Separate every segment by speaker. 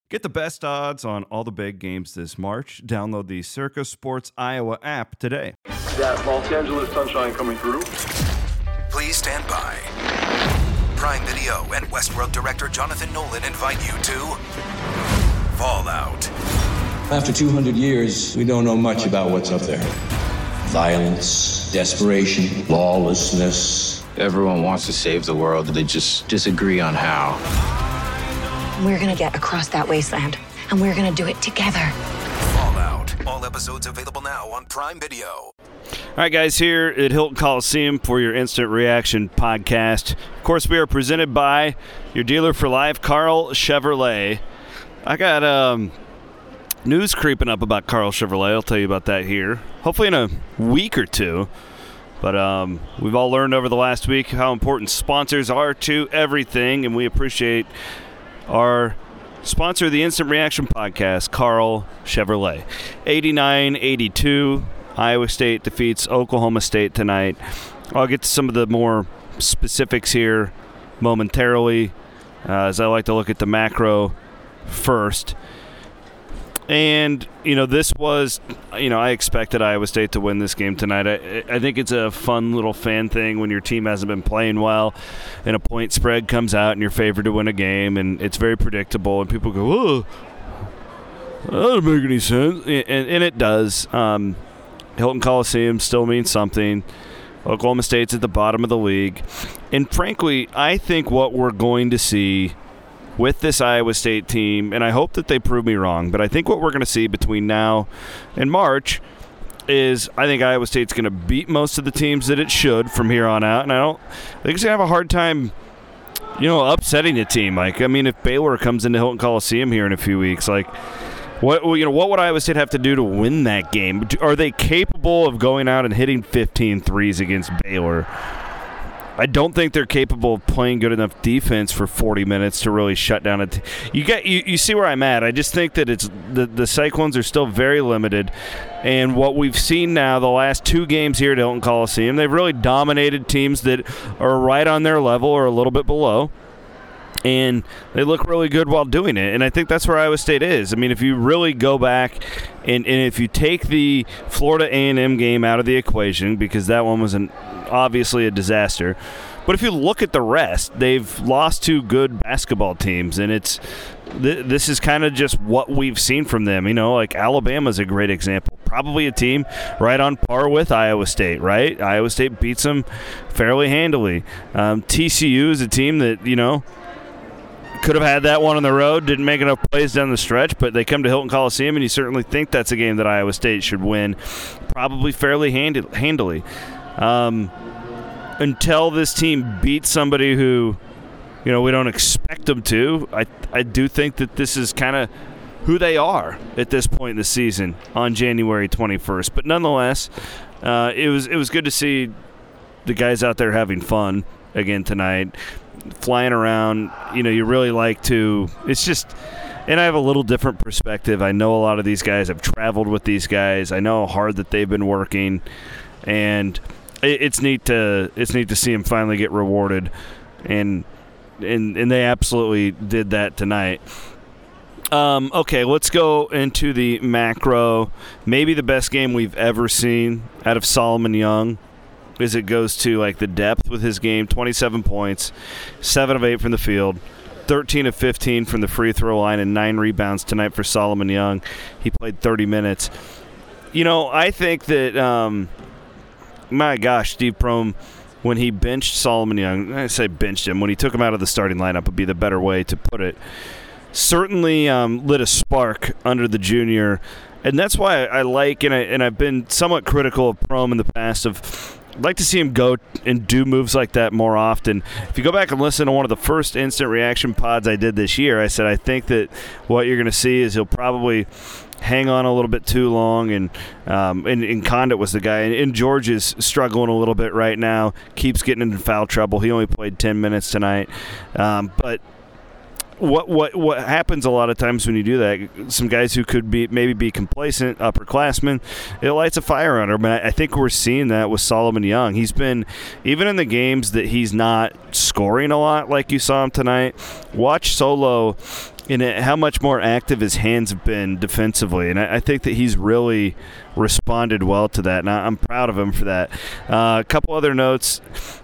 Speaker 1: Get the best odds on all the big games this March. Download the Circa Sports Iowa app today.
Speaker 2: That Los Angeles sunshine coming through.
Speaker 3: Please stand by. Prime Video and Westworld director Jonathan Nolan invite you to Fallout.
Speaker 4: After 200 years, we don't know much about what's up there. Violence, desperation, lawlessness.
Speaker 5: Everyone wants to save the world, they just disagree on how.
Speaker 6: We're gonna get across that wasteland, and we're gonna do it together.
Speaker 3: Fallout. All episodes available now on Prime Video.
Speaker 1: All right, guys, here at Hilton Coliseum for your Instant Reaction podcast. Of course, we are presented by your dealer for life, Karl Chevrolet. I got news creeping up about Karl Chevrolet. I'll tell you about that here, hopefully in a week or two. But we've all learned over the last week how important sponsors are to everything, and we appreciate our sponsor of the Instant Reaction podcast, Karl Chevrolet. 89-82, Iowa State defeats Oklahoma State tonight. I'll get to some of the more specifics here momentarily, as I like to look at the macro first. And, this was, I expected Iowa State to win this game tonight. I think it's a fun little fan thing when your team hasn't been playing well and a point spread comes out and you're favored to win a game, and it's very predictable, and people go, oh, that doesn't make any sense. And it does. Hilton Coliseum still means something. Oklahoma State's at the bottom of the league. And frankly, I think what we're going to see with this Iowa State team, and I hope that they prove me wrong, but I think what we're going to see between now and March is I think Iowa State's going to beat most of the teams that it should from here on out, and I think it's going to have a hard time, upsetting a team. If Baylor comes into Hilton Coliseum here in a few weeks, what would Iowa State have to do to win that game? Are they capable of going out and hitting 15 threes against Baylor? I don't think they're capable of playing good enough defense for 40 minutes to really shut down a you see where I'm at. I just think that it's the Cyclones are still very limited, and what we've seen now the last two games here at Hilton Coliseum, they've really dominated teams that are right on their level or a little bit below, and they look really good while doing it. And I think that's where Iowa State is. If you really go back and if you take the Florida A&M game out of the equation, because that one was obviously a disaster, but if you look at the rest, they've lost two good basketball teams, and this is kind of just what we've seen from them. Alabama's a great example. Probably a team right on par with Iowa State, right? Iowa State beats them fairly handily. TCU is a team that, could have had that one on the road, didn't make enough plays down the stretch, but they come to Hilton Coliseum, and you certainly think that's a game that Iowa State should win, probably fairly handily. Until this team beats somebody who, we don't expect them to, I do think that this is kind of who they are at this point in the season on January 21st. But nonetheless, it was good to see the guys out there having fun again tonight. Flying around, you really like to. It's just, and I have a little different perspective. I know a lot of these guys. I've traveled with these guys. I know how hard that they've been working, and it's neat to see them finally get rewarded, and they absolutely did that tonight. Okay, let's go into the macro. Maybe the best game we've ever seen out of Solomon Young, as it goes to the depth with his game. 27 points, 7 of 8 from the field, 13 of 15 from the free throw line, and 9 rebounds tonight for Solomon Young. He played 30 minutes. I think that, my gosh, Steve Prohm, when he benched Solomon Young, I say benched him, when he took him out of the starting lineup would be the better way to put it, certainly lit a spark under the junior. And that's why I like, and I've been somewhat critical of Prohm in the past of, I'd like to see him go and do moves like that more often. If you go back and listen to one of the first Instant Reaction pods I did this year, I said I think that what you're going to see is he'll probably hang on a little bit too long, and Condit was the guy. And George is struggling a little bit right now, keeps getting into foul trouble. He only played 10 minutes tonight. But what happens a lot of times when you do that, some guys who could maybe be complacent, upperclassmen, it lights a fire under them. And I think we're seeing that with Solomon Young. He's been, even in the games that he's not scoring a lot like you saw him tonight, watch Solo and how much more active his hands have been defensively. And I think that he's really responded well to that, and I'm proud of him for that. A couple other notes.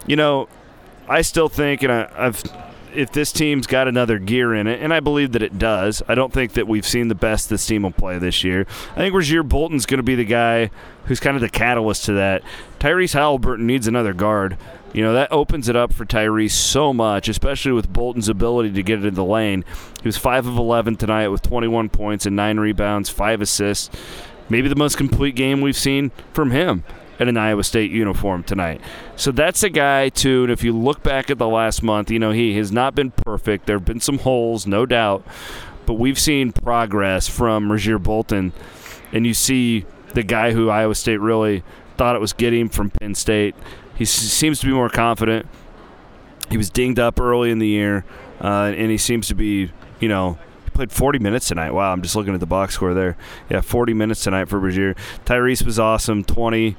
Speaker 1: I still think, and if this team's got another gear in it, and I believe that it does, I don't think that we've seen the best this team will play this year. I think Rasir Bolton's going to be the guy who's kind of the catalyst to that. Tyrese Halliburton needs another guard. That opens it up for Tyrese so much, especially with Bolton's ability to get it in the lane. He was 5 of 11 tonight with 21 points and 9 rebounds, 5 assists. Maybe the most complete game we've seen from him in an Iowa State uniform tonight. So that's a guy, too, and if you look back at the last month, he has not been perfect. There have been some holes, no doubt, but we've seen progress from Rasir Bolton, and you see the guy who Iowa State really thought it was getting from Penn State. He seems to be more confident. He was dinged up early in the year, and he seems to be, he played 40 minutes tonight. Wow, I'm just looking at the box score there. Yeah, 40 minutes tonight for Rasir. Tyrese was awesome, 20,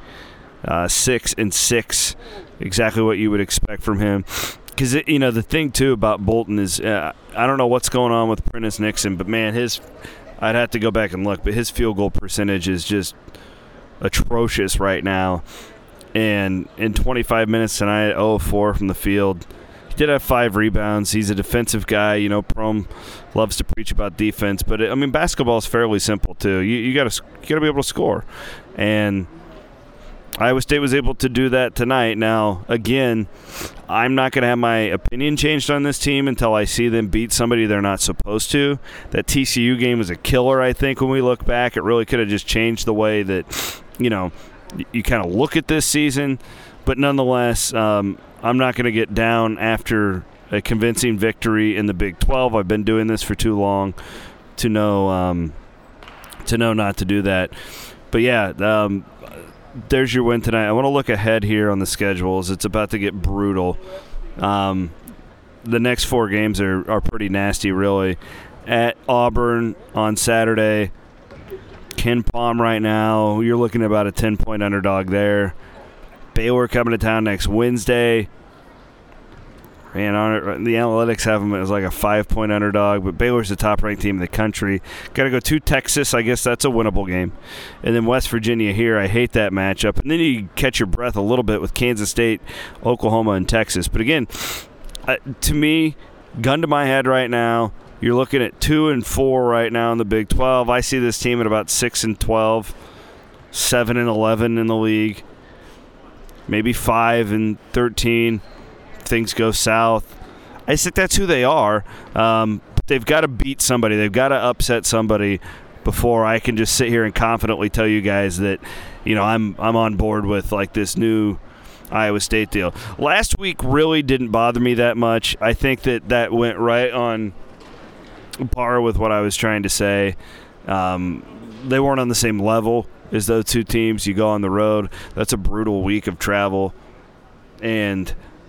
Speaker 1: 6 and 6, exactly what you would expect from him. Because, the thing, too, about Bolton is I don't know what's going on with Prentice Nixon, but, man, I'd have to go back and look, but his field goal percentage is just atrocious right now. And in 25 minutes tonight, 0-4 from the field. He did have 5 rebounds. He's a defensive guy. Prom loves to preach about defense. But, basketball is fairly simple, too. You got to be able to score. And Iowa State was able to do that tonight. Now, again, I'm not going to have my opinion changed on this team until I see them beat somebody they're not supposed to. That TCU game was a killer, I think, when we look back. It really could have just changed the way that, you kind of look at this season. But nonetheless, I'm not going to get down after a convincing victory in the Big 12. I've been doing this for too long to know not to do that. But, yeah, there's your win tonight. I want to look ahead here on the schedules. It's about to get brutal. The next 4 games are pretty nasty, really. At Auburn on Saturday. Ken Palm right now, you're looking at about a 10-point underdog there. Baylor coming to town next Wednesday. Man, the analytics have them as like a 5-point underdog, but Baylor's the top-ranked team in the country. Got to go to Texas. I guess that's a winnable game. And then West Virginia here. I hate that matchup. And then you catch your breath a little bit with Kansas State, Oklahoma, and Texas. But again, to me, gun to my head right now, you're looking at 2-4 right now in the Big 12. I see this team at about 6-12, 7-11 in the league, maybe 5-13. Things go south. I think that's who they are. They've got to beat somebody. They've got to upset somebody before I can just sit here and confidently tell you guys that, I'm on board with like this new Iowa State deal. Last week really didn't bother me that much. I think that went right on par with what I was trying to say. They weren't on the same level as those two teams. You go on the road. That's a brutal week of travel. And,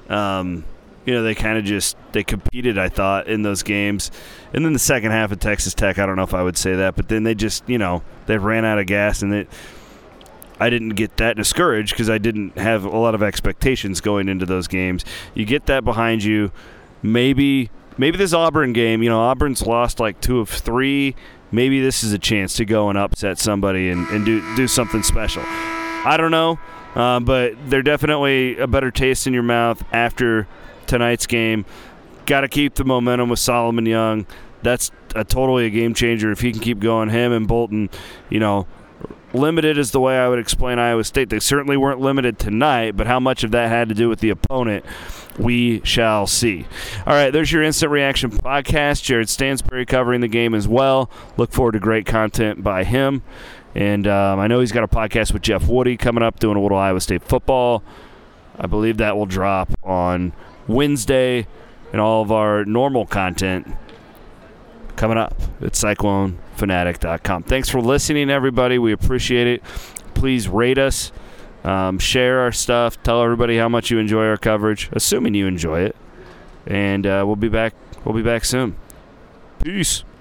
Speaker 1: they kind of they competed, I thought, in those games. And then the second half of Texas Tech, I don't know if I would say that, but then they just, they ran out of gas, and I didn't get that discouraged because I didn't have a lot of expectations going into those games. You get that behind you. Maybe this Auburn game, Auburn's lost like 2 of 3. Maybe this is a chance to go and upset somebody and do something special. I don't know, but they're definitely a better taste in your mouth after tonight's game. Got to keep the momentum with Solomon Young. That's totally a game changer if he can keep going. Him and Bolton, limited is the way I would explain Iowa State. They certainly weren't limited tonight, but how much of that had to do with the opponent, we shall see. All right, there's your Instant Reaction podcast. Jared Stansbury covering the game as well. Look forward to great content by him. And I know he's got a podcast with Jeff Woody coming up doing a little Iowa State football. I believe that will drop on Wednesday, and all of our normal content coming up at CycloneFanatic.com. Thanks for listening, everybody. We appreciate it. Please rate us, share our stuff, tell everybody how much you enjoy our coverage, assuming you enjoy it. And we'll be back soon. Peace.